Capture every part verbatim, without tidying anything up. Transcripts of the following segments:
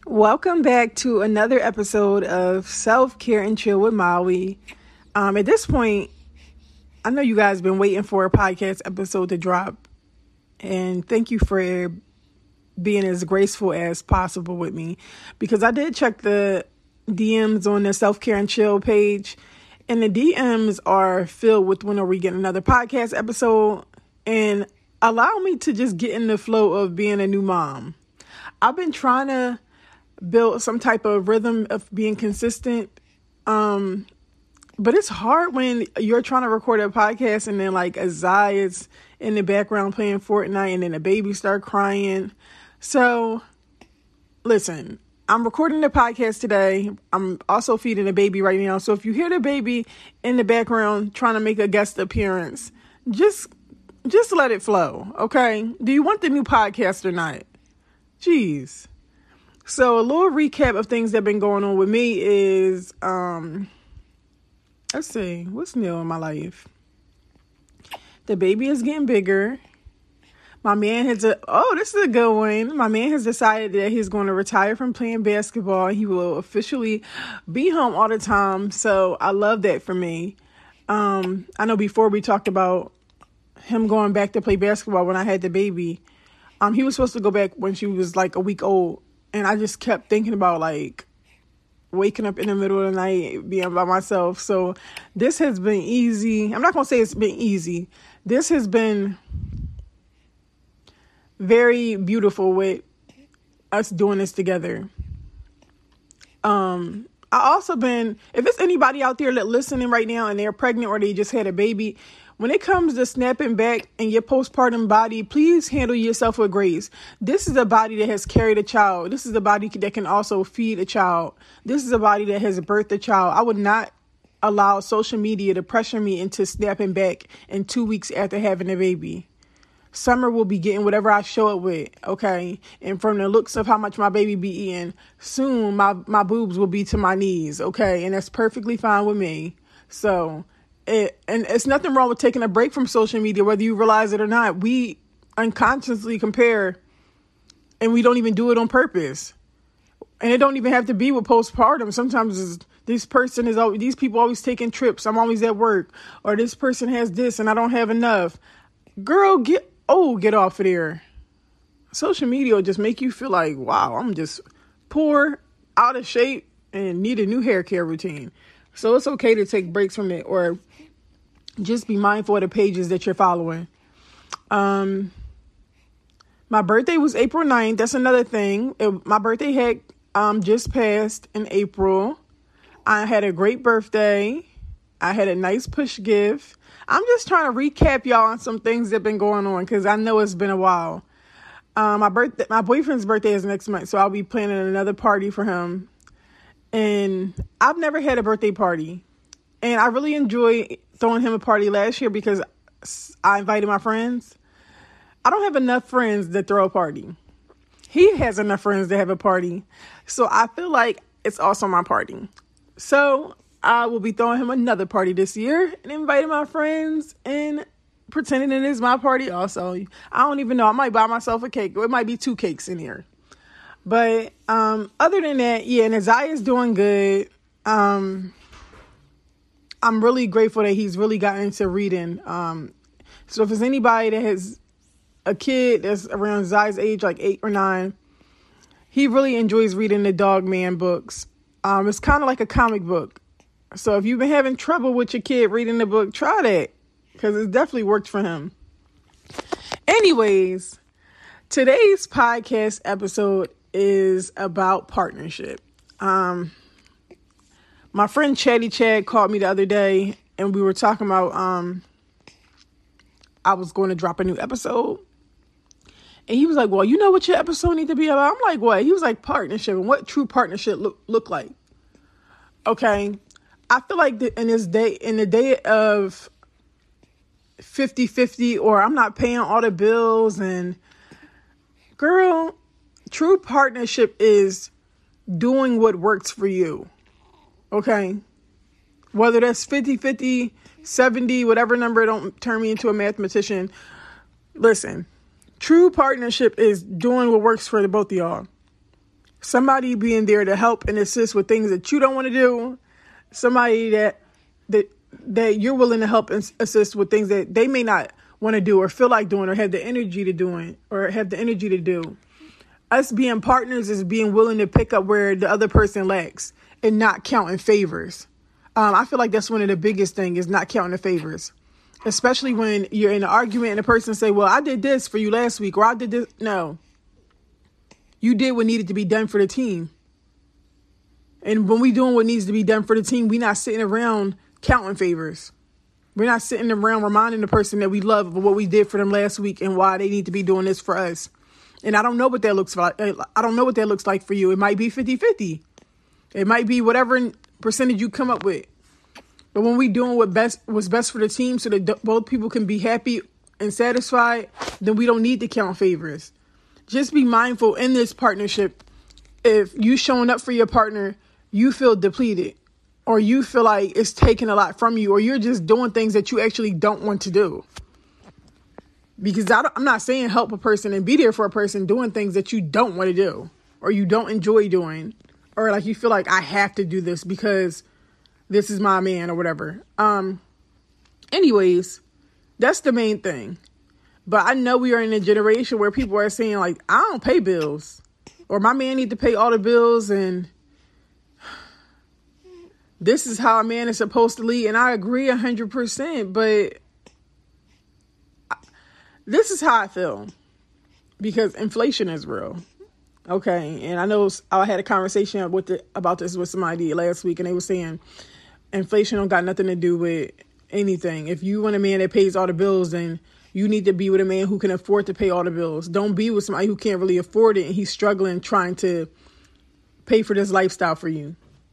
Welcome back to another episode of Self-Care and Chill with Maui. Um, at this point, I know you guys have been waiting for a podcast episode to drop. And thank you for being as graceful as possible with me. Because I did check the D Ms on the Self-Care and Chill page. And the D Ms are filled with when are we getting another podcast episode. And allow me to just get in the flow of being a new mom. I've been trying to build some type of rhythm of being consistent. Um, but it's hard when you're trying to record a podcast and then like a Zai is in the background playing Fortnite and then the baby start crying. So listen, I'm recording the podcast today. I'm also feeding the baby right now. So if you hear the baby in the background trying to make a guest appearance, just, just let it flow. Okay. Do you want the new podcast or not? Jeez. So a little recap of things that have been going on with me is, um, let's see, what's new in my life? The baby is getting bigger. My man has a, oh, this is a good one. My man has decided that he's going to retire from playing basketball. He will officially be home all the time. So I love that for me. Um, I know before we talked about him going back to play basketball when I had the baby. Um, he was supposed to go back when she was like a week old. And I just kept thinking about like waking up in the middle of the night, being by myself. So this has been easy. I'm not going to say it's been easy. This has been very beautiful with us doing this together. Um, I also been, if it's anybody out there that listening right now and they're pregnant or they just had a baby, when it comes to snapping back in your postpartum body, please handle yourself with grace. This is a body that has carried a child. This is a body that can also feed a child. This is a body that has birthed a child. I would not allow social media to pressure me into snapping back in two weeks after having a baby. Summer will be getting whatever I show it with, okay? And from the looks of how much my baby be eating, soon my, my boobs will be to my knees, okay? And that's perfectly fine with me. So... It, and it's nothing wrong with taking a break from social media, whether you realize it or not. We unconsciously compare and we don't even do it on purpose. And it don't even have to be with postpartum. Sometimes it's, this person is always, these people always taking trips. I'm always at work, or this person has this and I don't have enough. Girl, get, oh, get off of there. Social media will just make you feel like, wow, I'm just poor, out of shape and need a new hair care routine. So it's okay to take breaks from it or just be mindful of the pages that you're following. Um, my birthday was April ninth. That's another thing. It, my birthday had um, just passed in April. I had a great birthday. I had a nice push gift. I'm just trying to recap y'all on some things that have been going on because I know it's been a while. Um, my birthday, my boyfriend's birthday is next month, so I'll be planning another party for him. And I've never had a birthday party. And I really enjoyed throwing him a party last year because I invited my friends. I don't have enough friends to throw a party. He has enough friends to have a party. So I feel like it's also my party. So I will be throwing him another party this year and inviting my friends and pretending it is my party also. I don't even know. I might buy myself a cake. It might be two cakes in here. But um, other than that, yeah, and Isaiah's doing good. Um, I'm really grateful that he's really gotten into reading. Um, so if there's anybody that has a kid that's around Zai's age, like eight or nine, he really enjoys reading the Dog Man books. Um, it's kind of like a comic book. So if you've been having trouble with your kid reading the book, try that because it definitely worked for him. Anyways, today's podcast episode is about partnership. Um, my friend Chatty Chad called me the other day and we were talking about, um, I was going to drop a new episode and he was like, well, you know what your episode need to be about? I'm like, what? He was like, partnership and what true partnership look, look like. Okay. I feel like the, in this day, in the day of fifty-fifty or I'm not paying all the bills and girl, true partnership is doing what works for you, okay? Whether that's fifty-fifty, seventy, whatever number, don't turn me into a mathematician. Listen, true partnership is doing what works for the both of y'all. somebody being there to help and assist with things that you don't want to do, somebody that that that you're willing to help and assist with things that they may not want to do or feel like doing or have the energy to doing or have the energy to do. Us being partners is being willing to pick up where the other person lacks and not counting favors. Um, I feel like that's one of the biggest things is not counting the favors, especially when you're in an argument and a person say, well, I did this for you last week or I did this. No, you did what needed to be done for the team. And when we doing what needs to be done for the team, we not sitting around counting favors. We're not sitting around reminding the person that we love of what we did for them last week and why they need to be doing this for us. And I don't know what that looks like. I don't know what that looks like for you. It might be fifty-fifty. It might be whatever percentage you come up with. But when we doing what best what's best for the team so that both people can be happy and satisfied, then we don't need to count favors. Just be mindful in this partnership. If you showing up for your partner, you feel depleted or you feel like it's taking a lot from you or you're just doing things that you actually don't want to do. Because I I'm not saying help a person and be there for a person doing things that you don't want to do or you don't enjoy doing or like you feel like I have to do this because this is my man or whatever. Um. Anyways, that's the main thing. But I know we are in a generation where people are saying like, I don't pay bills or my man need to pay all the bills and this is how a man is supposed to lead. And I agree a hundred percent, but this is how I feel because inflation is real. Okay. And I know I had a conversation with the, about this with somebody last week and they were saying inflation don't got nothing to do with anything. If you want a man that pays all the bills, then you need to be with a man who can afford to pay all the bills. Don't be with somebody who can't really afford it and he's struggling trying to pay for this lifestyle for you.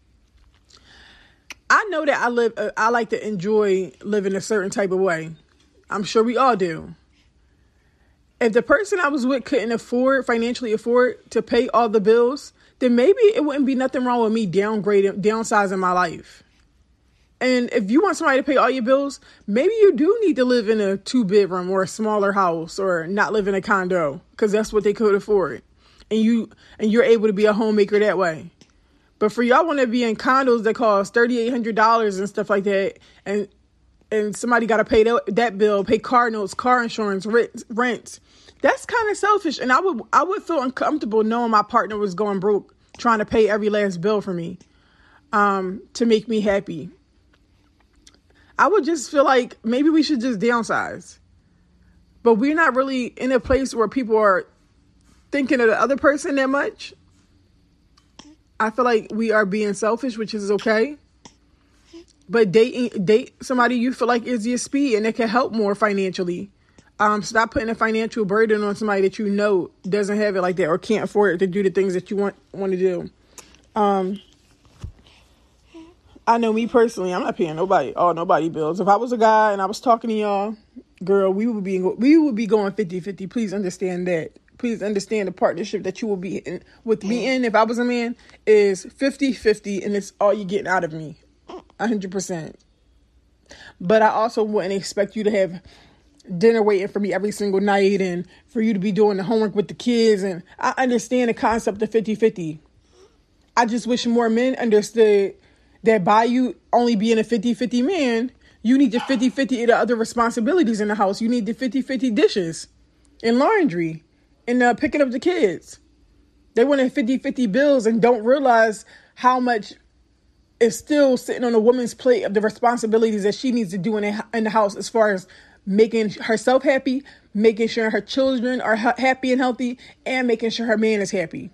I know that I live, uh, I like to enjoy living a certain type of way. I'm sure we all do. If the person I was with couldn't afford, financially afford to pay all the bills, then maybe it wouldn't be nothing wrong with me downgrading, downsizing my life. And if you want somebody to pay all your bills, maybe you do need to live in a two bedroom or a smaller house or not live in a condo because that's what they could afford. And you, and you're able to be a homemaker that way. But for y'all want to be in condos that cost three thousand eight hundred dollars and stuff like that, and and somebody got to pay that, that bill, pay car notes, car insurance, rent, rent. That's kind of selfish. And I would I would feel uncomfortable knowing my partner was going broke, trying to pay every last bill for me um, to make me happy. I would just feel like maybe we should just downsize. But we're not really in a place where people are thinking of the other person that much. I feel like we are being selfish, which is okay. But dating, date somebody you feel like is your speed and it can help more financially. Um, stop putting a financial burden on somebody that you know doesn't have it like that or can't afford it to do the things that you want want to do. Um, I know me personally, I'm not paying nobody, all nobody bills. If I was a guy and I was talking to y'all, girl, we would be we would be going fifty-fifty. Please understand that. Please understand the partnership that you will be in with me in. If I was a man, is fifty-fifty, and it's all you're getting out of me, one hundred percent. But I also wouldn't expect you to have dinner waiting for me every single night and for you to be doing the homework with the kids. And I understand the concept of fifty-fifty. I just wish more men understood that by you only being a fifty-fifty man, you need the fifty-fifty of the other responsibilities in the house. You need the fifty-fifty dishes and laundry and uh, picking up the kids. They want fifty-fifty bills and don't realize how much is still sitting on a woman's plate of the responsibilities that she needs to do in, a, in the house as far as making herself happy, making sure her children are ha- happy and healthy, and making sure her man is happy.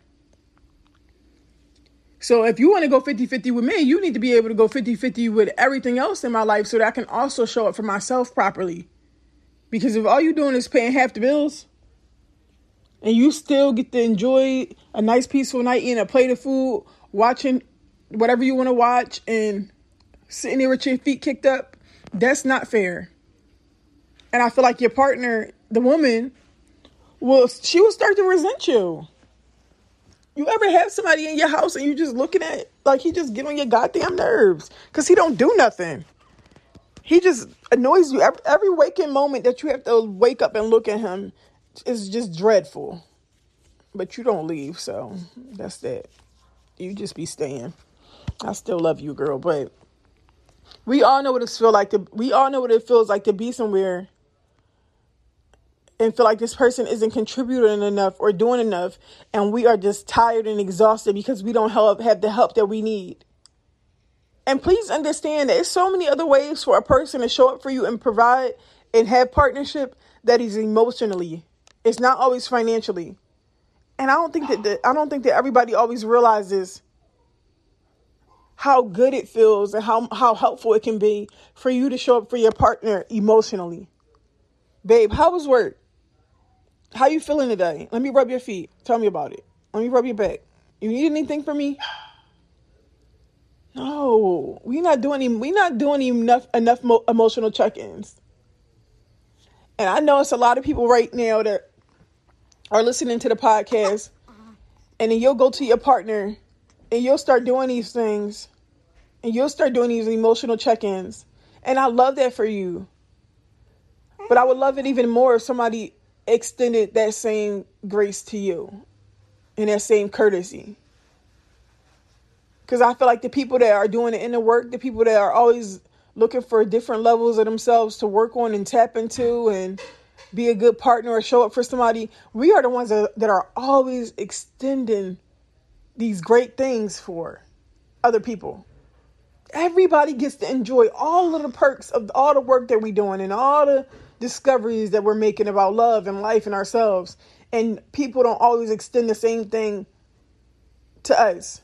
So if you want to go fifty-fifty with me, you need to be able to go fifty-fifty with everything else in my life so that I can also show up for myself properly. Because if all you're doing is paying half the bills and you still get to enjoy a nice peaceful night eating a plate of food, watching whatever you want to watch and sitting there with your feet kicked up, that's not fair. And I feel like your partner, the woman, will she will start to resent you. You ever have somebody in your house and you just looking at, like he just get on your goddamn nerves because he don't do nothing. He just annoys you. Every, every waking moment that you have to wake up and look at him is just dreadful. But you don't leave, so that's that. You just be staying. I still love you, girl, but we all know what it feel like to we all know what it feels like to be somewhere and feel like this person isn't contributing enough or doing enough, and we are just tired and exhausted because we don't help have the help that we need. And please understand that there's so many other ways for a person to show up for you and provide and have partnership that is emotionally. It's not always financially. And I don't think that the, I don't think that everybody always realizes how good it feels and how, how helpful it can be for you to show up for your partner emotionally. Babe, how was work? How you feeling today? Let me rub your feet. Tell me about it. Let me rub your back. You need anything from me? No, we not doing we not doing enough enough mo- emotional check-ins. And I know it's a lot of people right now that are listening to the podcast, and then you'll go to your partner and you'll start doing these things, and you'll start doing these emotional check-ins. And I love that for you. But I would love it even more if somebody extended that same grace to you and that same courtesy. Because I feel like the people that are doing the inner work, the people that are always looking for different levels of themselves to work on and tap into and be a good partner or show up for somebody, we are the ones that, that are always extending these great things for other people. Everybody gets to enjoy all of the perks of all the work that we're doing and all the discoveries that we're making about love and life and ourselves. And people don't always extend the same thing to us.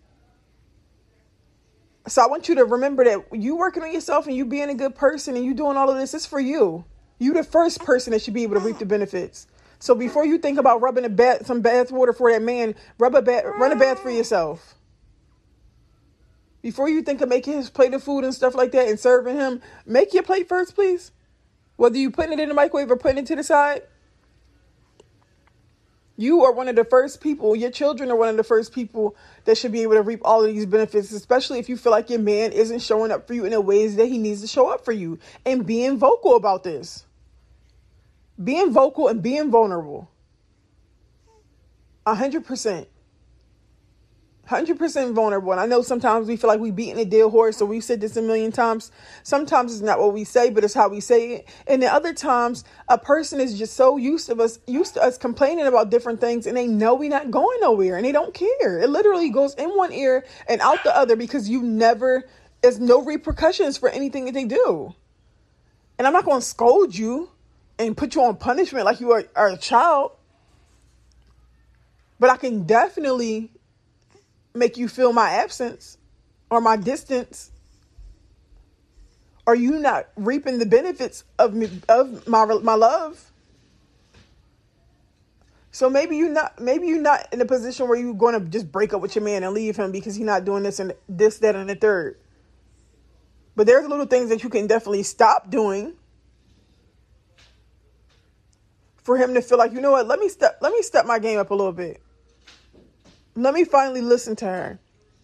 So I want you to remember that you working on yourself and you being a good person and you doing all of this is for you. You the first person that should be able to reap the benefits. So before you think about rubbing a bath, some bath water for that man, rub a bath, run a bath for yourself. Before you think of making his plate of food and stuff like that and serving him, make your plate first, please. Whether you putting it in the microwave or putting it to the side. You are one of the first people, your children are one of the first people that should be able to reap all of these benefits, especially if you feel like your man isn't showing up for you in the ways that he needs to show up for you. And being vocal about this. Being vocal and being vulnerable. A hundred percent. one hundred percent vulnerable. And I know sometimes we feel like we beating a dead horse, so we've said this a million times. Sometimes it's not what we say, but it's how we say it. And the other times, a person is just so used to us, used to us complaining about different things, and they know we're not going nowhere, and they don't care. It literally goes in one ear and out the other because you never, there's no repercussions for anything that they do. And I'm not going to scold you and put you on punishment like you are, are a child, but I can definitely make you feel my absence or my distance. Are you not reaping the benefits of me, of my my love? So maybe you not maybe you're not in a position where you're going to just break up with your man and leave him because he's not doing this and this, that, and the third. But there's little things that you can definitely stop doing for him to feel like, you know what, let me step let me step my game up a little bit. Let me finally listen to her.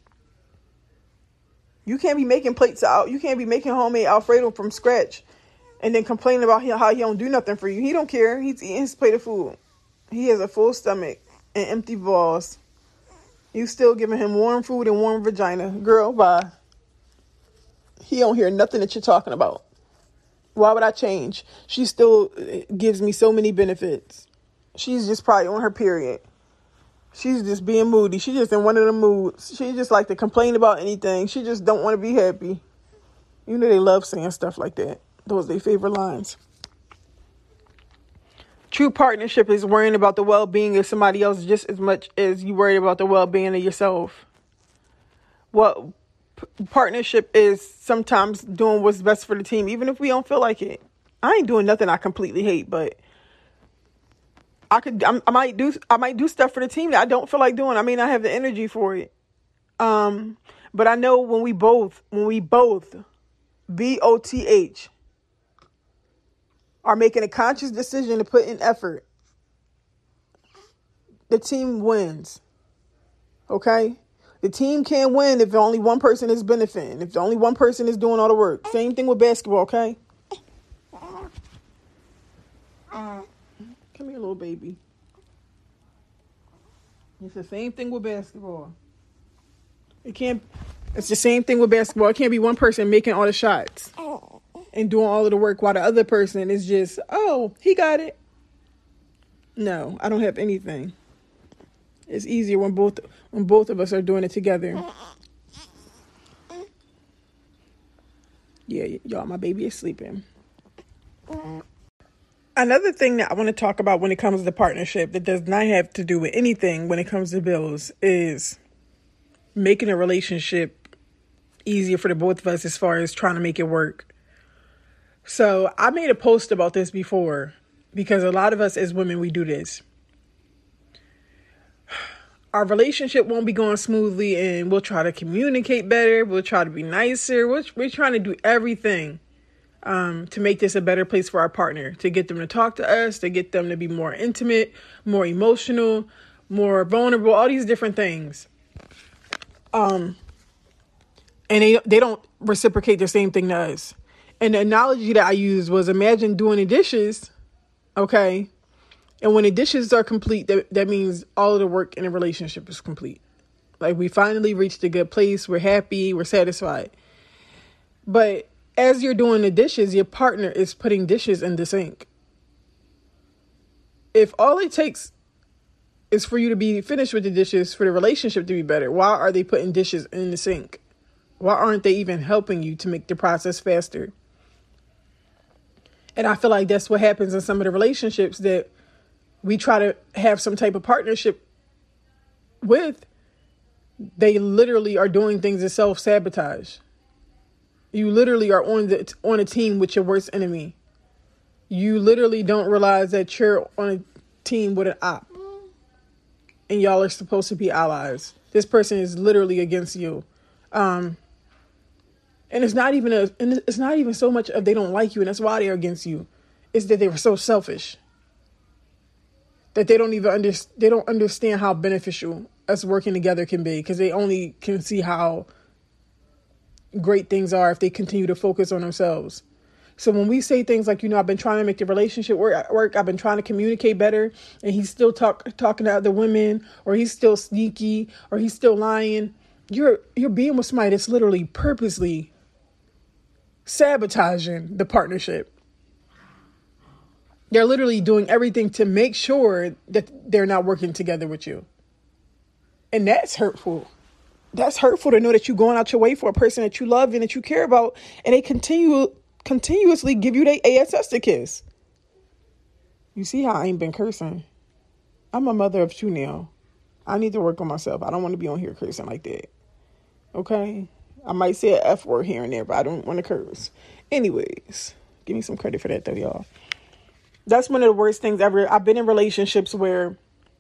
You can't be making plates out. You can't be making homemade Alfredo from scratch and then complaining about how he don't do nothing for you. He don't care. He's eating his plate of food. He has a full stomach and empty balls. You still giving him warm food and warm vagina. Girl, bye. He don't hear nothing that you're talking about. Why would I change? She still gives me so many benefits. She's just probably on her period. She's just being moody. She just in one of the moods. She just like to complain about anything. She just don't want to be happy. You know they love saying stuff like that. Those are their favorite lines. True partnership is worrying about the well-being of somebody else just as much as you worry about the well-being of yourself. Well, p- partnership is sometimes doing what's best for the team, even if we don't feel like it. I ain't doing nothing I completely hate, but I could, I'm, I might do, I might do stuff for the team that I don't feel like doing. I may not have the energy for it. Um, but I know when we both, when we both, B O T H, are making a conscious decision to put in effort, the team wins. Okay? The team can't win if only one person is benefiting, if only one person is doing all the work. Same thing with basketball, okay? Come here, little baby. It's the same thing with basketball. It can't. It's the same thing with basketball. It can't be one person making all the shots and doing all of the work while the other person is just, oh, he got it. No, I don't have anything. It's easier when both when both of us are doing it together. Yeah, y'all, my baby is sleeping. Another thing that I want to talk about when it comes to partnership that does not have to do with anything when it comes to bills is making a relationship easier for the both of us as far as trying to make it work. So I made a post about this before because a lot of us as women, we do this. Our relationship won't be going smoothly and we'll try to communicate better. We'll try to be nicer. We're, we're trying to do everything um, to make this a better place for our partner, to get them to talk to us, to get them to be more intimate, more emotional, more vulnerable, all these different things. Um, and they, they don't reciprocate the same thing to us. And the analogy that I used was imagine doing the dishes, okay? And when the dishes are complete, that, that means all of the work in a relationship is complete. Like we finally reached a good place. We're happy. We're satisfied. But as you're doing the dishes, your partner is putting dishes in the sink. If all it takes is for you to be finished with the dishes, for the relationship to be better, why are they putting dishes in the sink? Why aren't they even helping you to make the process faster? And I feel like that's what happens in some of the relationships that we try to have some type of partnership with. They literally are doing things to self-sabotage. You literally are on the on a team with your worst enemy. You literally don't realize that you're on a team with an op. And y'all are supposed to be allies. This person is literally against you. Um, and it's not even a, and it's not even so much of they don't like you and that's why they're against you. It's that they were so selfish. That they don't even under, they don't understand how beneficial us working together can be because they only can see how great things are if they continue to focus on themselves. So when we say things like, you know, I've been trying to make the relationship work, work I've been trying to communicate better, and he's still talk, talking to other women, or he's still sneaky, or he's still lying, you're you're being with somebody that's literally purposely sabotaging the partnership. They're literally doing everything to make sure that they're not working together with you. And that's hurtful. That's hurtful to know that you're going out your way for a person that you love and that you care about, and they continue continuously give you their ass to kiss. You see how I ain't been cursing? I'm a mother of two now. I need to work on myself. I don't want to be on here cursing like that. Okay? I might say an F word here and there, but I don't want to curse. Anyways, give me some credit for that though, y'all. That's one of the worst things ever. I've been in relationships where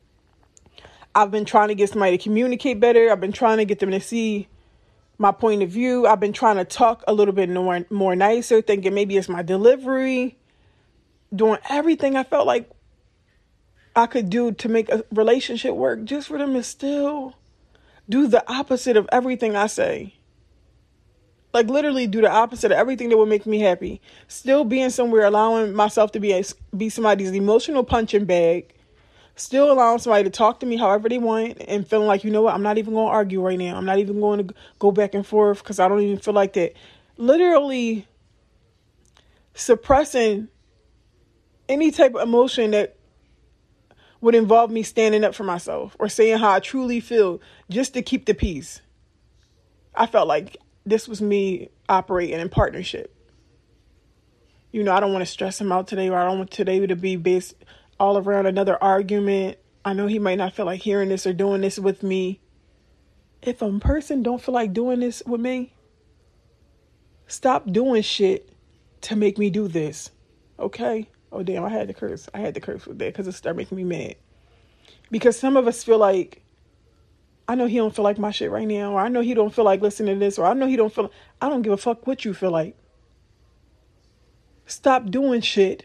I've been trying to get somebody to communicate better. I've been trying to get them to see my point of view. I've been trying to talk a little bit more, more nicer, thinking maybe it's my delivery, doing everything I felt like I could do to make a relationship work, just for them to still do the opposite of everything I say. Like literally do the opposite of everything that would make me happy. Still being somewhere, allowing myself to be a, be somebody's emotional punching bag. Still allowing somebody to talk to me however they want and feeling like, you know what, I'm not even going to argue right now. I'm not even going to go back and forth because I don't even feel like that. Literally suppressing any type of emotion that would involve me standing up for myself or saying how I truly feel just to keep the peace. I felt like this was me operating in partnership. You know, I don't want to stress him out today, or I don't want today to be based all around another argument. I know he might not feel like hearing this or doing this with me. If a person don't feel like doing this with me, stop doing shit to make me do this. Okay? Oh, damn, I had to curse. I had to curse with that because it started making me mad. Because some of us feel like, I know he don't feel like my shit right now, or I know he don't feel like listening to this, or I know he don't feel, I don't give a fuck what you feel like. Stop doing shit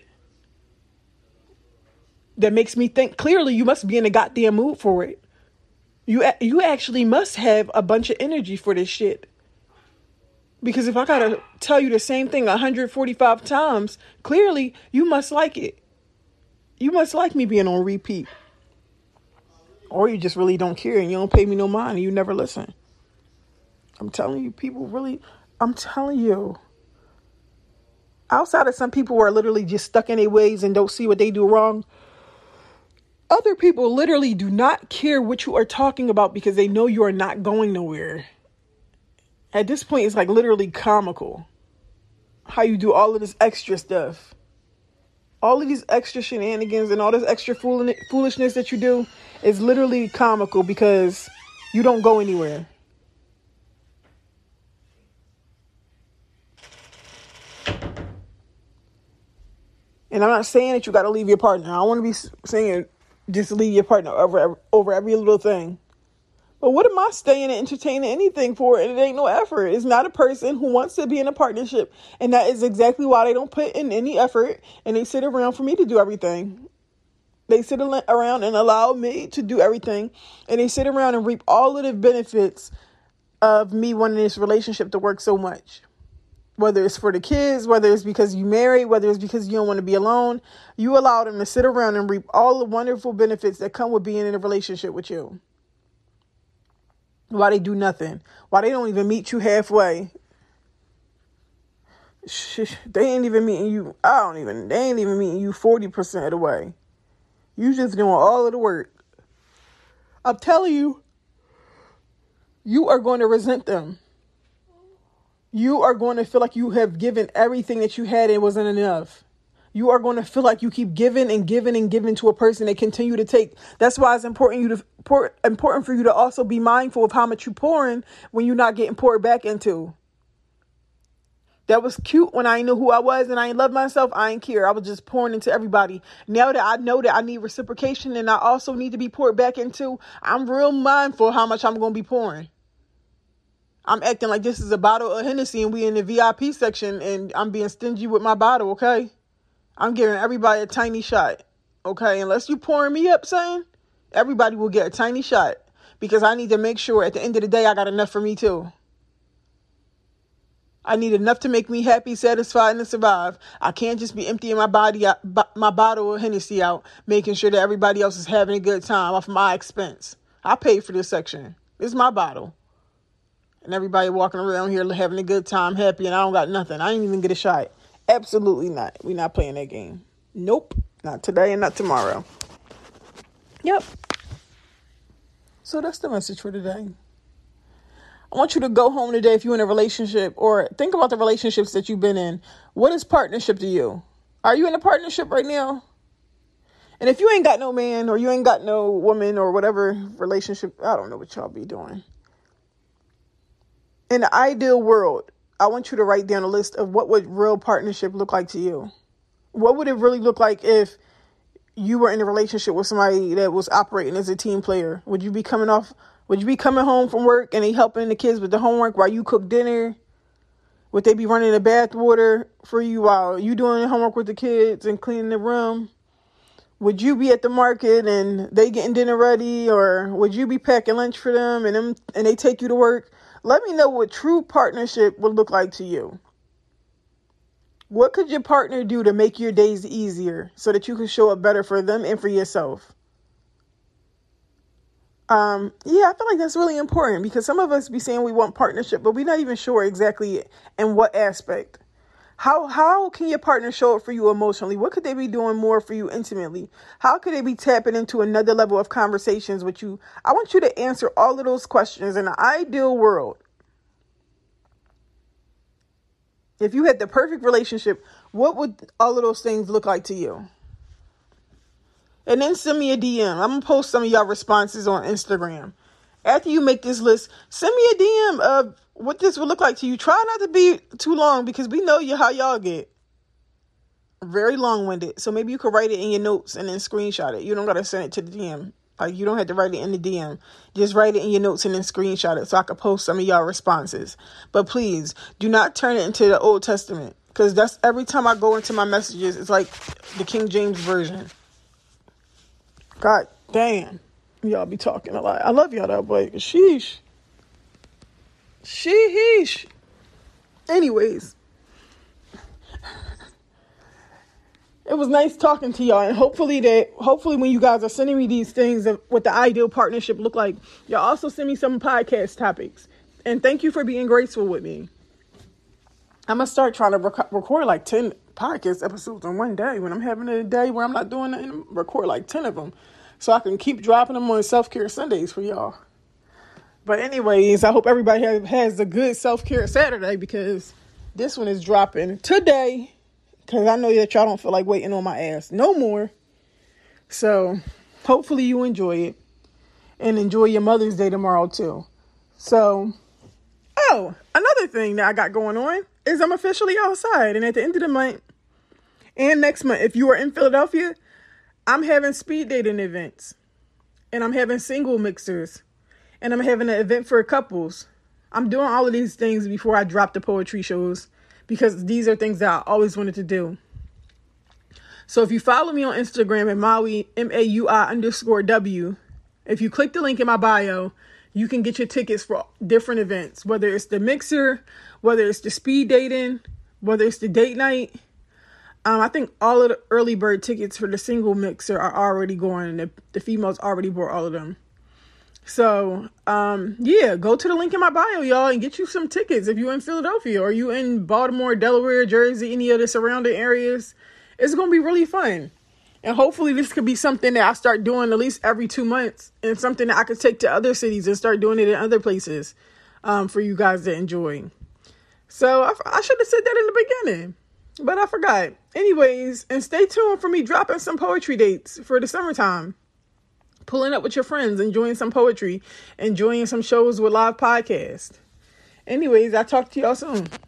that makes me think clearly you must be in a goddamn mood for it. You you actually must have a bunch of energy for this shit. Because if I gotta tell you the same thing one hundred forty-five times, clearly you must like it. You must like me being on repeat. Or you just really don't care and you don't pay me no mind and you never listen. I'm telling you, people really, I'm telling you, outside of some people who are literally just stuck in their ways and don't see what they do wrong, other people literally do not care what you are talking about because they know you are not going nowhere. At this point, it's like literally comical how you do all of this extra stuff. All of these extra shenanigans and all this extra fool- foolishness that you do is literally comical because you don't go anywhere. And I'm not saying that you got to leave your partner. I don't want to be saying just leave your partner over, over every little thing. But what am I staying and entertaining anything for? And it ain't no effort. It's not a person who wants to be in a partnership. And that is exactly why they don't put in any effort. And they sit around for me to do everything. They sit around and allow me to do everything. And they sit around and reap all of the benefits of me wanting this relationship to work so much. Whether it's for the kids, whether it's because you married, whether it's because you don't want to be alone, you allow them to sit around and reap all the wonderful benefits that come with being in a relationship with you. Why they do nothing? Why they don't even meet you halfway? They ain't even meeting you. I don't even, they ain't even meeting you forty percent of the way. You just doing all of the work. I'm telling you, you are going to resent them. You are going to feel like you have given everything that you had and it wasn't enough. You are going to feel like you keep giving and giving and giving to a person they continue to take. That's why it's important you to pour, important for you to also be mindful of how much you're pouring when you're not getting poured back into. That was cute when I knew who I was and I ain't love myself. I ain't care. I was just pouring into everybody. Now that I know that I need reciprocation and I also need to be poured back into, I'm real mindful of how much I'm going to be pouring. I'm acting like this is a bottle of Hennessy and we in the V I P section and I'm being stingy with my bottle, okay? I'm giving everybody a tiny shot, okay? Unless you pouring me up, son, everybody will get a tiny shot because I need to make sure at the end of the day I got enough for me too. I need enough to make me happy, satisfied, and to survive. I can't just be emptying my body, out, my bottle of Hennessy out, making sure that everybody else is having a good time off my expense. I paid for this section. It's my bottle. And everybody walking around here having a good time, happy, and I don't got nothing. I ain't even get a shot. Absolutely not. We're not playing that game. Nope. Not today and not tomorrow. Yep. So that's the message for today. I want you to go home today if you're in a relationship or think about the relationships that you've been in. What is partnership to you? Are you in a partnership right now? And if you ain't got no man or you ain't got no woman or whatever relationship, I don't know what y'all be doing. In the ideal world, I want you to write down a list of what would real partnership look like to you. What would it really look like if you were in a relationship with somebody that was operating as a team player? Would you be coming off, would you be coming home from work and they helping the kids with the homework while you cook dinner? Would they be running the bath water for you while you doing the homework with the kids and cleaning the room? Would you be at the market and they getting dinner ready, or would you be packing lunch for them and them and they take you to work? Let me know what true partnership would look like to you. What could your partner do to make your days easier so that you can show up better for them and for yourself? Um, yeah, I feel like that's really important because some of us be saying we want partnership, but we're not even sure exactly in what aspect. How how can your partner show up for you emotionally? What could they be doing more for you intimately? How could they be tapping into another level of conversations with you? I want you to answer all of those questions in an ideal world. If you had the perfect relationship, what would all of those things look like to you? And then send me a D M. I'm going to post some of y'all responses on Instagram. After you make this list, send me a D M of what this would look like to you. Try not to be too long because we know you how y'all get. Very long-winded. So maybe you could write it in your notes and then screenshot it. You don't got to send it to the D M. Like, you don't have to write it in the D M. Just write it in your notes and then screenshot it so I could post some of y'all responses. But please, do not turn it into the Old Testament. Because that's every time I go into my messages, it's like the King James Version. God damn. Y'all be talking a lot. I love y'all though, but sheesh. Sheesh. Anyways. it was nice talking to y'all. And hopefully that, hopefully when you guys are sending me these things of what the ideal partnership look like, y'all also send me some podcast topics. And thank you for being graceful with me. I'm going to start trying to rec- record like ten podcast episodes in one day. When I'm having a day where I'm not doing nothing, record like ten of them. So I can keep dropping them on Self-Care Sundays for y'all. But anyways, I hope everybody has, has a good Self-Care Saturday, because this one is dropping today. Because I know that y'all don't feel like waiting on my ass no more. So hopefully you enjoy it. And enjoy your Mother's Day tomorrow too. So, oh, another thing that I got going on is I'm officially outside. And at the end of the month and next month, if you are in Philadelphia, I'm having speed dating events. And I'm having single mixers. And I'm having an event for couples. I'm doing all of these things before I drop the poetry shows, because these are things that I always wanted to do. So if you follow me on Instagram at Maui, M A U I underscore W, if you click the link in my bio, you can get your tickets for different events, whether it's the mixer, whether it's the speed dating, whether it's the date night. Um, I think all of the early bird tickets for the single mixer are already going, and the, the females already bought all of them. So, um, yeah, go to the link in my bio, y'all, and get you some tickets if you're in Philadelphia or you in Baltimore, Delaware, Jersey, any of the surrounding areas. It's going to be really fun. And hopefully this could be something that I start doing at least every two months and something that I could take to other cities and start doing it in other places um, for you guys to enjoy. So I, I should have said that in the beginning, but I forgot. Anyways, and stay tuned for me dropping some poetry dates for the summertime. Pulling up with your friends, enjoying some poetry, enjoying some shows with live podcasts. Anyways, I'll talk to y'all soon.